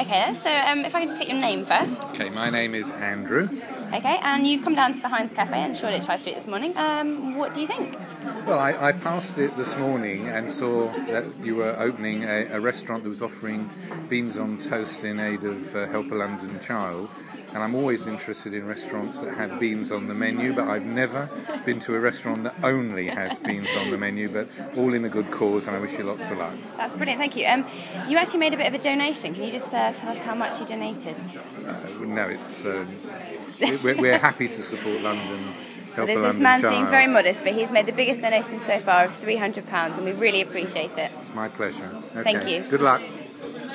Okay, so if I could just get your name first. Okay, my name is Andrew. Okay, and you've come down to the Heinz Cafe in Shoreditch High Street this morning. What do you think? Well, I passed it this morning and saw that you were opening a restaurant that was offering beans on toast in aid of Help a London Child. And I'm always interested in restaurants that have beans on the menu, but I've never been to a restaurant that only has beans on the menu, but all in a good cause, and I wish you lots of luck. That's brilliant, thank you. You actually made a bit of a donation. Can you just tell us how much you donated? No, it's we're happy to support London. Help a London This man's Child. being very modest, but he's made the biggest donation so far of £300, and we really appreciate it. It's my pleasure. Okay. Thank you. Good luck.